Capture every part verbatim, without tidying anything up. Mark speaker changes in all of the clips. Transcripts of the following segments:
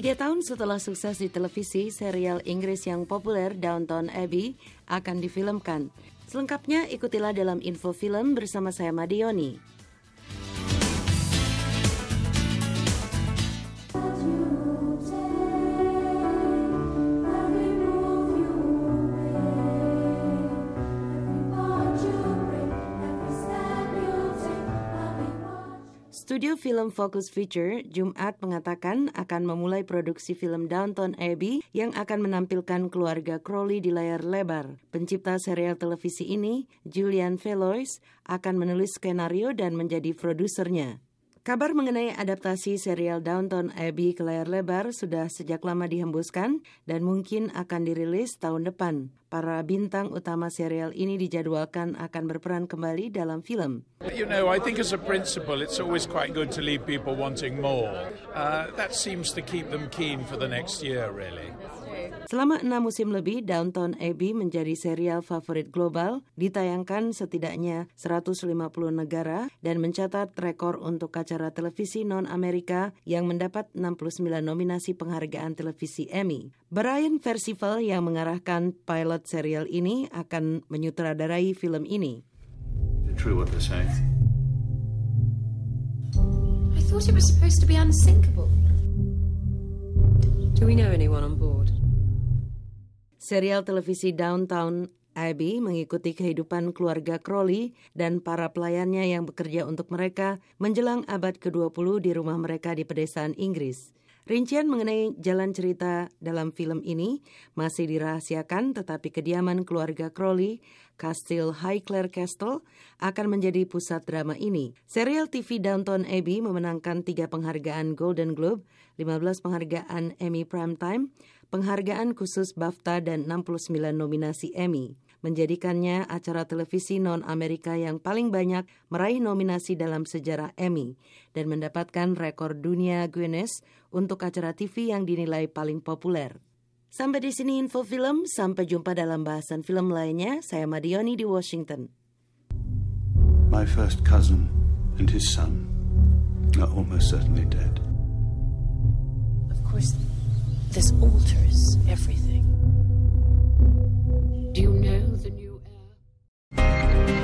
Speaker 1: Tiga tahun setelah sukses di televisi, serial Inggris yang populer Downton Abbey akan difilmkan. Selengkapnya ikutilah dalam info film bersama saya Madioni. Studio Film Focus Feature Jumat mengatakan akan memulai produksi film Downton Abbey yang akan menampilkan keluarga Crawley di layar lebar. Pencipta serial televisi ini, Julian Fellowes, akan menulis skenario dan menjadi produsernya. Kabar mengenai adaptasi serial Downton Abbey ke layar lebar sudah sejak lama dihembuskan dan mungkin akan dirilis tahun depan. Para bintang utama serial ini dijadwalkan akan berperan kembali dalam film.
Speaker 2: You know, I think as a principle, it's always quite good to leave people wanting more. Uh, that seems to keep them keen for the next year, really.
Speaker 1: Selama enam musim lebih, Downton Abbey menjadi serial favorit global, ditayangkan setidaknya seratus lima puluh negara dan mencatat rekor untuk acara televisi non-Amerika yang mendapat enam puluh sembilan nominasi penghargaan televisi Emmy. Brian Percival yang mengarahkan pilot serial ini akan menyutradarai film ini.
Speaker 3: Is it true what they're saying?
Speaker 4: I thought it was supposed to be unsinkable. Do we know anyone on board?
Speaker 1: Serial televisi Downton Abbey mengikuti kehidupan keluarga Crawley dan para pelayannya yang bekerja untuk mereka menjelang abad ke dua puluh di rumah mereka di pedesaan Inggris. Rincian mengenai jalan cerita dalam film ini masih dirahasiakan, tetapi kediaman keluarga Crawley, Kastil Highclere Castle, akan menjadi pusat drama ini. Serial T V Downton Abbey memenangkan tiga penghargaan Golden Globe, lima belas penghargaan Emmy Primetime, penghargaan khusus BAFTA dan enam puluh sembilan nominasi Emmy, menjadikannya acara televisi non-Amerika yang paling banyak meraih nominasi dalam sejarah Emmy dan mendapatkan rekor dunia Guinness untuk acara T V yang dinilai paling populer. Sampai di sini info film, sampai jumpa dalam bahasan film lainnya. Saya Madioni di Washington.
Speaker 3: My first cousin and his son are almost certainly dead.
Speaker 4: Of course, this alters everything. Do you know the new air?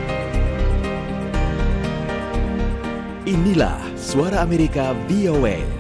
Speaker 5: Inilah Suara Amerika V O A.